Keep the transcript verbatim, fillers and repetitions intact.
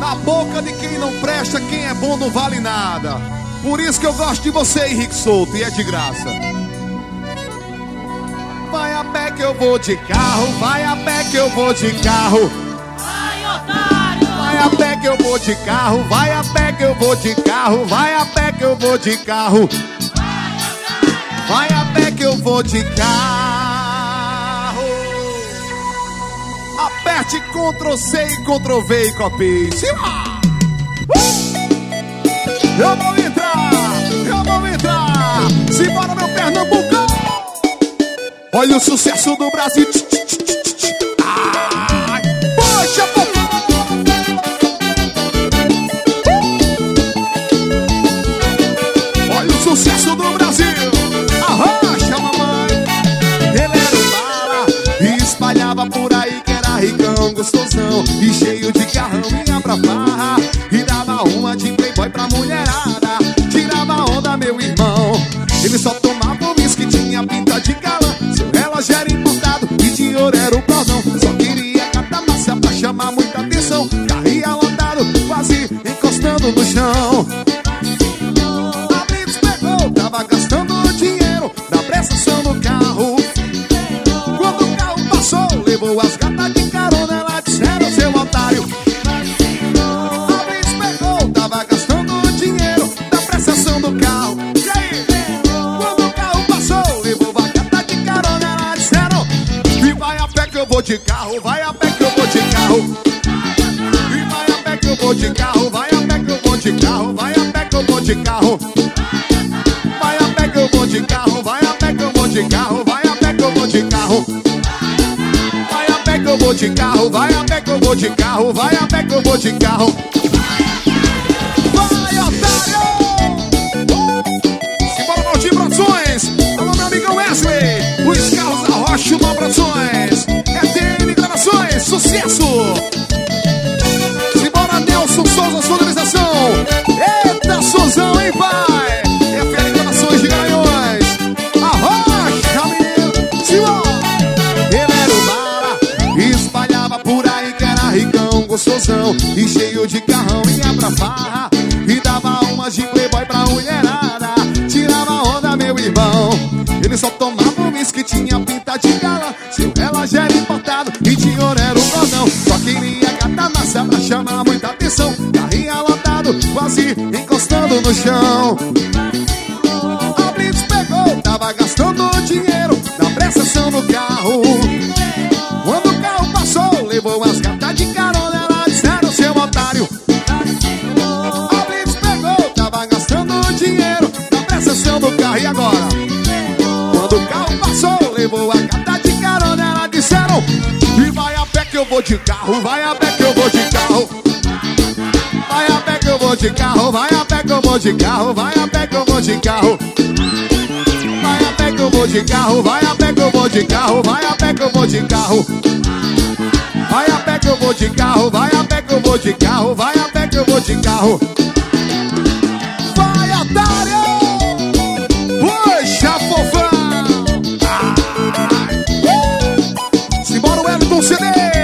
A boca de quem não presta, quem é bom não vale nada. Por isso que eu gosto de você, Henrique Souto, e é de graça. Vai a pé que eu vou de carro, vai a pé que eu vou de carro. Vai, otário! Vai a pé que eu vou de carro, vai a pé que eu vou de carro, vai a pé que eu vou de carro. Vai a pé que eu vou de carro. Aperte Ctrl C e Ctrl V e copie. Uh! Eu vou entrar, eu vou entrar. Simbora, meu Pernambucão. Olha o sucesso do Brasil. Ai, poxa, papai. Olha o sucesso do Brasil. Arrocha, mamãe. Ele era um bala e espalhava por aí que era ricão, gostosão e cheio de carrão. Ia pra farra e dava uma de playboy pra mulherada. Tirava onda, meu irmão. Ele só tomava um whisky, tinha pinta de galã. Seu relógio era importado e de ouro era o cordão. Só queria catar massa pra chamar muita atenção. Carria lotado, quase encostando no chão. A Blitz pegou, tava gastando dinheiro na prestação do carro. Quando o carro passou, levou as gatas de carona. Ela disseram, seu otário. A Blitz pegou, tava gastando dinheiro na prestação do carro. E aí? Quando o carro passou, levou a gata de carona. Ela disseram, e vai a pé que eu vou de carro, vai a pé que eu vou de carro. E vai a pé que eu vou de carro, vai a pé que eu vou de carro, vai a pé que eu vou de carro. Vai a pé que eu vou de carro, vai a pé que eu vou de carro, vai a pé que eu vou de carro. Vai a pé que eu vou de carro, vai a pé que eu vou de carro, vai a pé que eu vou de carro. Vai, otário! Simbora, Valdir Produções. Alô, meu amigão Wesley. Os carros da Rocha, Uma Produções. É T N Gravações, sucesso! Simbora, Nelson Souza, sonorização. Eita, Suzão, hein, pai? F L Gravações de Garanhões. Arrocha, menino. Simbora! Ele era o bala e espalhava por aí que era ricão, gostosão e cheio de carrão. Ia pra farra e dava umas de playboy pra mulherada. Tirava onda, meu irmão. Ele só tomava um whisky, tinha pinta de galã. Seu relógio era importado e de ouro era o cordão. Só queria catar massa pra chamar muita atenção. Carrinha lotado, quase encostando no chão. A Blitz pegou, tava gastando dinheiro na prestação do carro. Quando o carro passou, levou as gatas de carona. Ela disseram, seu otário. A Blitz pegou, tava gastando dinheiro na prestação do carro. E agora? Quando o carro passou, levou a gata de carona. Ela disseram, e vai a pé que eu vou de carro, vai a pé que eu vou de carro. Vai a pé que eu vou de carro, vai a pé que eu vou de carro, vai a pé que eu vou de carro. Vai a pé que eu vou de carro, vai a pé que eu vou de carro, vai a pé que eu vou de carro. Vai a pé que eu vou de carro, vai a pé que eu vou de carro, vai a pé que eu vou de carro. Vai, otário! Puxa, fofão! Ai. Simbora, o Wellington C D!